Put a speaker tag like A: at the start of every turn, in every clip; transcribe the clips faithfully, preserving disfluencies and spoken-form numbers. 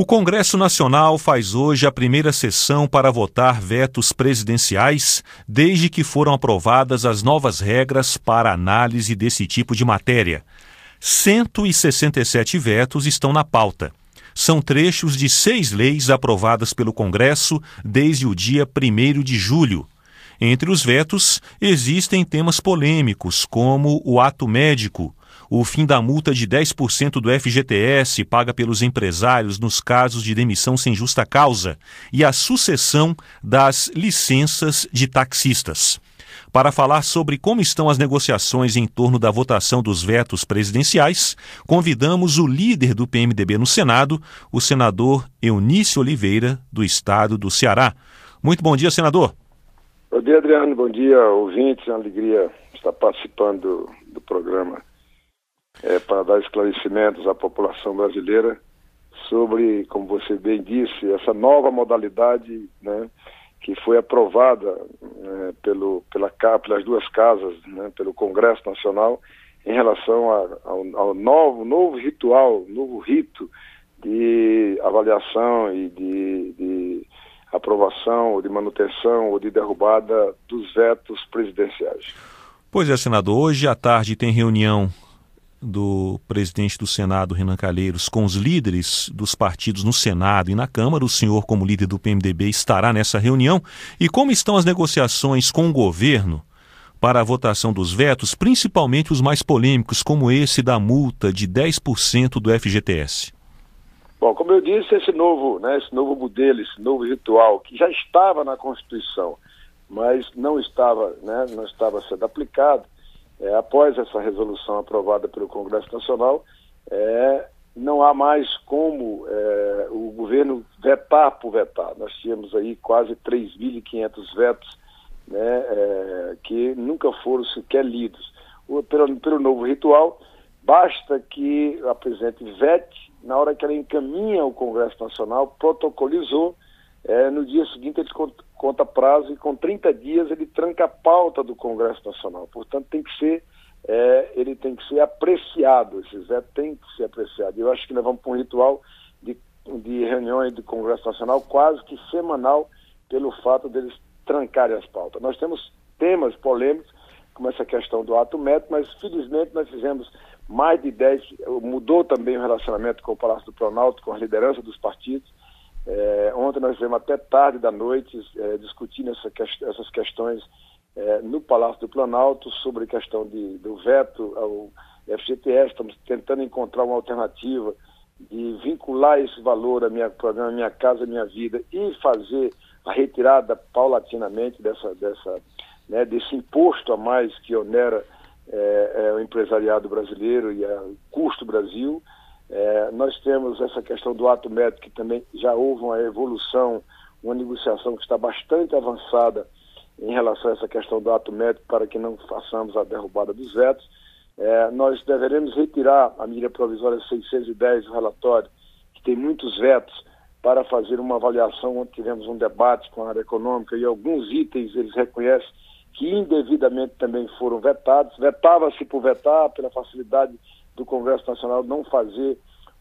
A: O Congresso Nacional faz hoje a primeira sessão para votar vetos presidenciais, desde que foram aprovadas as novas regras para análise desse tipo de matéria. cento e sessenta e sete vetos estão na pauta. São trechos de seis leis aprovadas pelo Congresso desde o dia primeiro de julho. Entre os vetos, existem temas polêmicos, como o ato médico, o fim da multa de dez por cento do F G T S paga pelos empresários nos casos de demissão sem justa causa e a sucessão das licenças de taxistas. Para falar sobre como estão as negociações em torno da votação dos vetos presidenciais, convidamos o líder do P M D B no Senado, o senador Eunício Oliveira, do estado do Ceará. Muito bom dia, senador.
B: Bom dia, Adriano. Bom dia, ouvintes. É uma alegria estar participando do, do programa é, para dar esclarecimentos à população brasileira sobre, como você bem disse, essa nova modalidade, né, que foi aprovada né, pelo, pela, pelas duas casas, né, pelo Congresso Nacional, em relação a, ao, ao novo, novo ritual, novo rito de avaliação e de, de aprovação, ou de manutenção, ou de derrubada dos vetos presidenciais.
A: Pois é, senador, hoje à tarde tem reunião do presidente do Senado, Renan Calheiros, com os líderes dos partidos no Senado e na Câmara. O senhor, como líder do P M D B, estará nessa reunião. E como estão as negociações com o governo para a votação dos vetos, principalmente os mais polêmicos, como esse da multa de dez por cento do F G T S?
B: Bom, como eu disse, esse novo, né, esse novo modelo, esse novo ritual, que já estava na Constituição, mas não estava, né, não estava sendo aplicado, É, após essa resolução aprovada pelo Congresso Nacional, é, não há mais como é, o governo vetar por vetar. Nós tínhamos aí quase três mil e quinhentos vetos, né, é, que nunca foram sequer lidos. O, pelo, pelo novo ritual, basta que a presidente vete, na hora que ela encaminha o Congresso Nacional, protocolizou, é, no dia seguinte ele conta prazo e com trinta dias ele tranca a pauta do Congresso Nacional. Portanto, tem que ser, é, ele tem que ser apreciado, esses vetos têm que ser apreciados. Eu acho que nós vamos para um ritual de, de reuniões do Congresso Nacional quase que semanal, pelo fato deles trancarem as pautas. Nós temos temas polêmicos, como essa questão do ato médico, mas felizmente nós fizemos mais de dez, mudou também o relacionamento com o Palácio do Planalto, com a liderança dos partidos. É, ontem nós fizemos até tarde da noite é, discutindo essa quest- essas questões é, no Palácio do Planalto, sobre a questão de, do veto ao F G T S. Estamos tentando encontrar uma alternativa de vincular esse valor ao minha, programa Minha Casa Minha Vida e fazer a retirada paulatinamente dessa, dessa, né, desse imposto a mais que onera é, é, o empresariado brasileiro e o custo Brasil. É, nós temos essa questão do ato médico, que também já houve uma evolução, uma negociação que está bastante avançada em relação a essa questão do ato médico, para que não façamos a derrubada dos vetos. É, nós deveremos retirar a medida provisória seiscentos e dez do relatório, que tem muitos vetos, para fazer uma avaliação, onde tivemos um debate com a área econômica e alguns itens eles reconhecem que indevidamente também foram vetados. Vetava-se por vetar, pela facilidade do Congresso Nacional não fazer,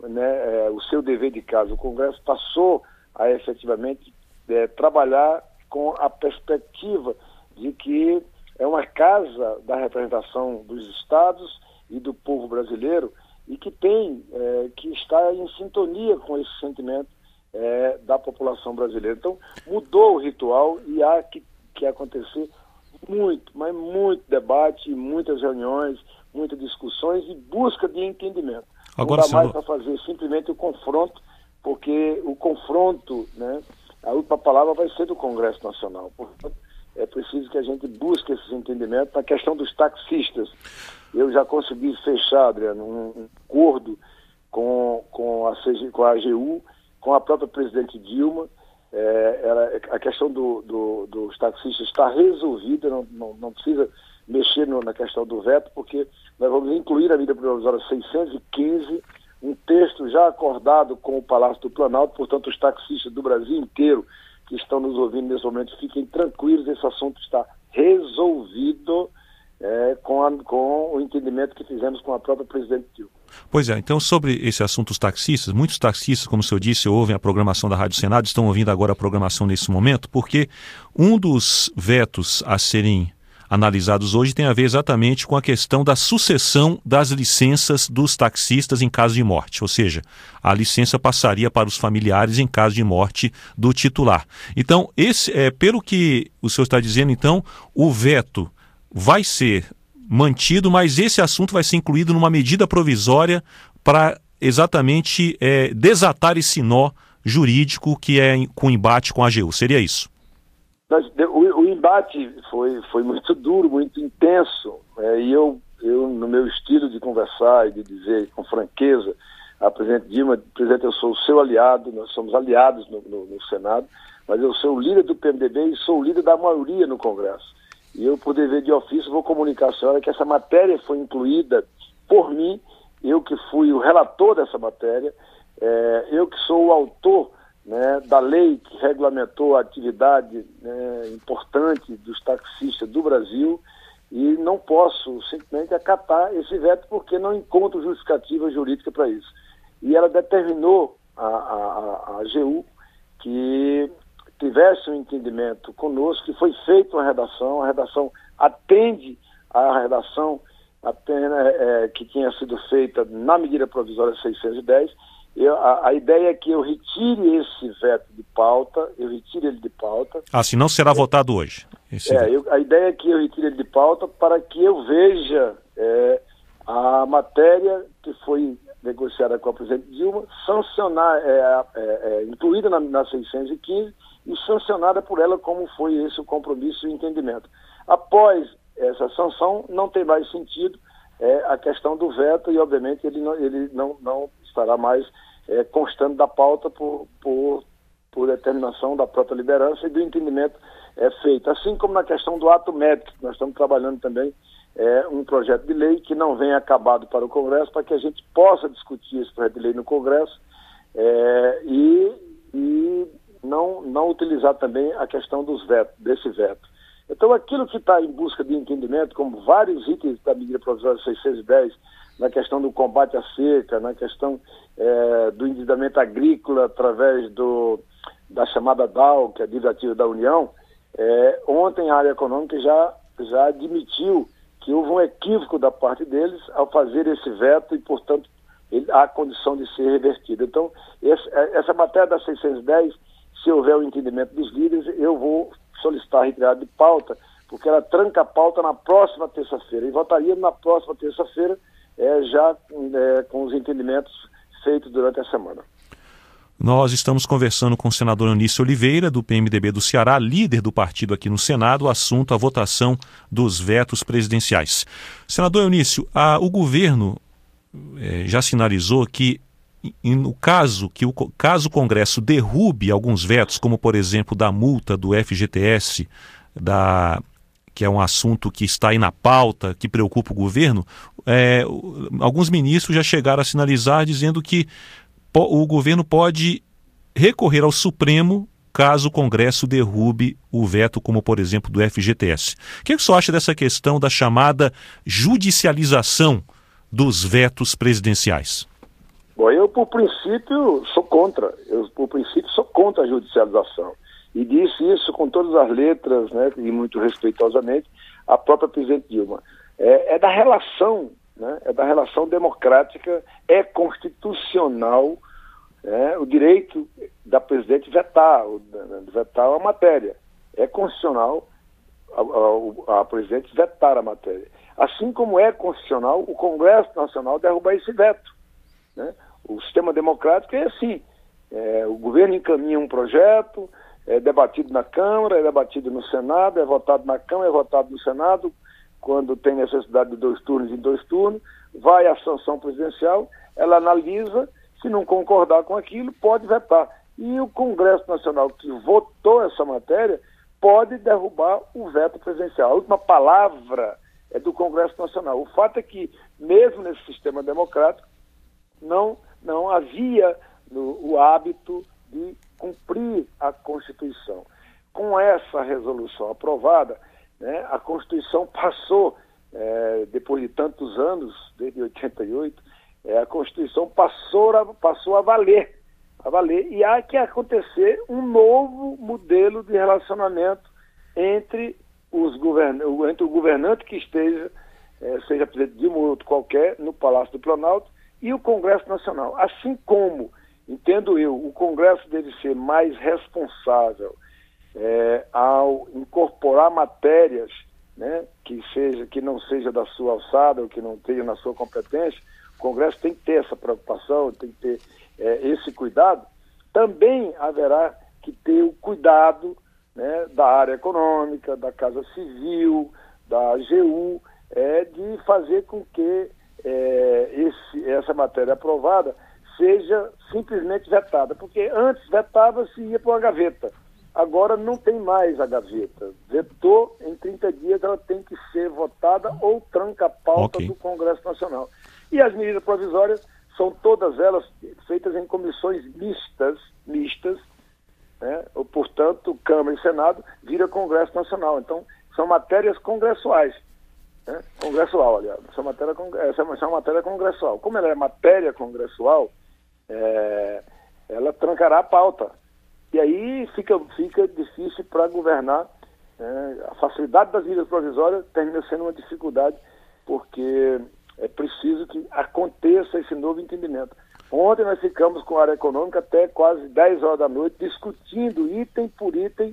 B: né, é, o seu dever de casa. O Congresso passou a efetivamente é, trabalhar com a perspectiva de que é uma casa da representação dos estados e do povo brasileiro e que tem, é, que está em sintonia com esse sentimento é, da população brasileira. Então, mudou o ritual e há que, que acontecer muito, mas muito debate, muitas reuniões, muitas discussões e busca de entendimento.
A: Agora,
B: não dá mais
A: senador...
B: para fazer simplesmente o confronto, porque o confronto, né, a última palavra vai ser do Congresso Nacional. Portanto, é preciso que a gente busque esses entendimentos. Na questão dos taxistas, eu já consegui fechar, Adriano, um acordo com, com, a C G, com a A G U, com a própria presidente Dilma. É, ela, a questão do, do, dos taxistas está resolvida, não, não, não precisa mexer no, na questão do veto, porque nós vamos incluir a medida provisória seiscentos e quinze, um texto já acordado com o Palácio do Planalto. Portanto, os taxistas do Brasil inteiro que estão nos ouvindo nesse momento, fiquem tranquilos, esse assunto está resolvido é, com, a, com o entendimento que fizemos com a própria presidente Dilma.
A: Pois é, então sobre esse assunto dos taxistas, muitos taxistas, como o senhor disse, ouvem a programação da Rádio Senado, estão ouvindo agora a programação nesse momento, porque um dos vetos a serem analisados hoje tem a ver exatamente com a questão da sucessão das licenças dos taxistas em caso de morte, ou seja, a licença passaria para os familiares em caso de morte do titular. Então, esse, é, pelo que o senhor está dizendo, então, o veto vai ser mantido, mas esse assunto vai ser incluído numa medida provisória para exatamente é, desatar esse nó jurídico que é com embate com a AGU. Seria isso?
B: O, o embate foi, foi muito duro, muito intenso, é, e eu, eu, no meu estilo de conversar e de dizer com franqueza a presidente Dilma, presidente, eu sou o seu aliado, nós somos aliados no, no, no Senado, mas eu sou o líder do P M D B e sou o líder da maioria no Congresso. E eu, por dever de ofício, vou comunicar à senhora que essa matéria foi incluída por mim, eu que fui o relator dessa matéria, é, eu que sou o autor, né, da lei que regulamentou a atividade, né, importante dos taxistas do Brasil, e não posso simplesmente acatar esse veto porque não encontro justificativa jurídica para isso. E ela determinou a, a, a AGU que tivesse um entendimento conosco, que foi feita uma redação, a redação atende à redação apenas, é, que tinha sido feita na medida provisória seiscentos e dez. Eu, a, a ideia é que eu retire esse veto de pauta, eu retire ele de pauta.
A: Ah, se não será é, votado hoje. Esse
B: é, eu, a ideia é que eu retire ele de pauta para que eu veja é, a matéria que foi negociada com a presidente Dilma, sancionar, é, é, é, incluída na, na seiscentos e quinze e sancionada por ela, como foi esse o compromisso e o entendimento. Após essa sanção, não tem mais sentido é, a questão do veto e, obviamente, ele não, ele não, não estará mais é, constando da pauta por, por, por determinação da própria liderança e do entendimento é, feito. Assim como na questão do ato médico, nós estamos trabalhando também é, um projeto de lei que não venha acabado para o Congresso, para que a gente possa discutir esse projeto de lei no Congresso é, e, e não, não utilizar também a questão dos vetos, desse veto. Então, aquilo que está em busca de entendimento, como vários itens da medida provisória seiscentos e dez, na questão do combate à seca, na questão é, do endividamento agrícola através do, da chamada D A U, que é a Dívida Ativa da União, é, ontem a área econômica já, já admitiu que houve um equívoco da parte deles ao fazer esse veto e, portanto, ele, há condição de ser revertido. Então, esse, essa matéria da seiscentos e dez, se houver o entendimento dos líderes, eu vou solicitar a retirada de pauta, porque ela tranca a pauta na próxima terça-feira. E votaria na próxima terça-feira, é, já é, com os entendimentos feitos durante a semana.
A: Nós estamos conversando com o senador Eunício Oliveira, do P M D B do Ceará, líder do partido aqui no Senado, o assunto a votação dos vetos presidenciais. Senador Eunício, a, o governo é, já sinalizou que, no caso que o caso o Congresso derrube alguns vetos, como por exemplo da multa do F G T S, da, que é um assunto que está aí na pauta, que preocupa o governo, é, alguns ministros já chegaram a sinalizar dizendo que o governo pode recorrer ao Supremo caso o Congresso derrube o veto, como por exemplo do F G T S. O que, é que o senhor acha dessa questão da chamada judicialização dos vetos presidenciais?
B: Bom, eu, por princípio, sou contra. Eu, por princípio, sou contra a judicialização. E disse isso com todas as letras, né, e muito respeitosamente, a própria presidente Dilma. É, é da relação, né, é da relação democrática, é constitucional, né, o direito da presidente vetar, vetar uma matéria. É constitucional a, a, a presidente vetar a matéria. Assim como é constitucional o Congresso Nacional derrubar esse veto. Né? O sistema democrático é assim, é, o governo encaminha um projeto, é debatido na Câmara, é debatido no Senado, é votado na Câmara, é votado no Senado, quando tem necessidade de dois turnos em dois turnos, vai à sanção presidencial, ela analisa, se não concordar com aquilo, pode vetar. E o Congresso Nacional que votou essa matéria pode derrubar o veto presidencial. A última palavra é do Congresso Nacional. O fato é que, mesmo nesse sistema democrático, Não, não havia no, o hábito de cumprir a Constituição. Com essa resolução aprovada, né, a Constituição passou, é, depois de tantos anos, desde oitenta e oito, é, a Constituição passou a, passou a valer, a valer, e há que acontecer um novo modelo de relacionamento entre, os govern... entre o governante que esteja, é, seja presidente de um ou outro qualquer, no Palácio do Planalto, e o Congresso Nacional. Assim como, entendo eu, o Congresso deve ser mais responsável é, ao incorporar matérias, né, que, seja, que não seja da sua alçada ou que não esteja na sua competência. O Congresso tem que ter essa preocupação, tem que ter é, esse cuidado. Também haverá que ter o cuidado, né, da área econômica, da Casa Civil, da A G U, é, de fazer com que é, esse, essa matéria aprovada seja simplesmente vetada, porque antes vetava-se e ia para uma gaveta. Agora não tem mais a gaveta. Vetou, em trinta dias ela tem que ser votada ou tranca a pauta okay. do Congresso Nacional. E as medidas provisórias são todas elas feitas em comissões mistas, mistas, né? Ou, portanto, Câmara e Senado vira Congresso Nacional. Então, são matérias congressuais. Né? Congressual, aliás. Essa, matéria, essa é uma matéria congressual. Como ela é matéria congressual, é, ela trancará a pauta. E aí fica, fica difícil para governar. Né? A facilidade das medidas provisórias termina sendo uma dificuldade, porque é preciso que aconteça esse novo entendimento. Ontem nós ficamos com a área econômica até quase dez horas da noite, discutindo item por item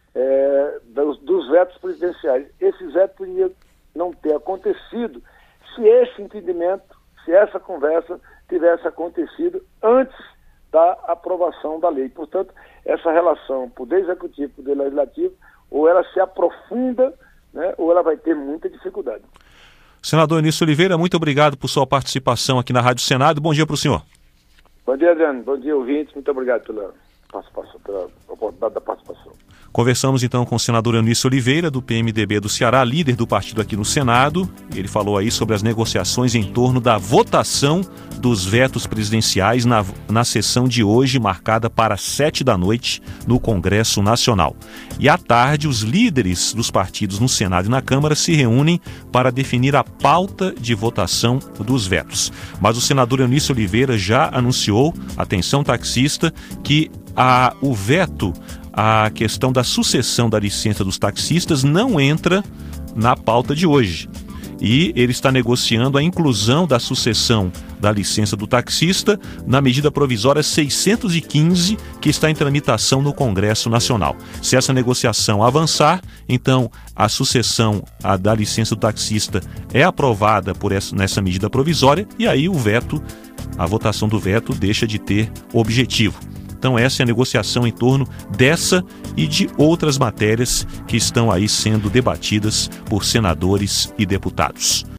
B: é, dos, dos vetos presidenciais. Esses vetos poderiam não ter acontecido se esse entendimento, se essa conversa tivesse acontecido antes da aprovação da lei. Portanto, essa relação Poder Executivo e Poder Legislativo, ou ela se aprofunda, né, ou ela vai ter muita dificuldade.
A: Senador Eunício Oliveira, muito obrigado por sua participação aqui na Rádio Senado. Bom dia para o senhor.
B: Bom dia, Adriano. Bom dia, ouvintes. Muito obrigado pela participação, pela oportunidade da participação.
A: Conversamos então com o senador Eunício Oliveira, do P M D B do Ceará, líder do partido aqui no Senado. Ele falou aí sobre as negociações em torno da votação dos vetos presidenciais na, na sessão de hoje, marcada para sete da noite, no Congresso Nacional. E à tarde, os líderes dos partidos no Senado e na Câmara se reúnem para definir a pauta de votação dos vetos. Mas o senador Eunício Oliveira já anunciou, atenção taxista, que a, o veto a questão da sucessão da licença dos taxistas não entra na pauta de hoje. E ele está negociando a inclusão da sucessão da licença do taxista na medida provisória seiscentos e quinze, que está em tramitação no Congresso Nacional. Se essa negociação avançar, então a sucessão a da licença do taxista é aprovada por essa, nessa medida provisória, e aí o veto, a votação do veto deixa de ter objetivo. Então essa é a negociação em torno dessa e de outras matérias que estão aí sendo debatidas por senadores e deputados.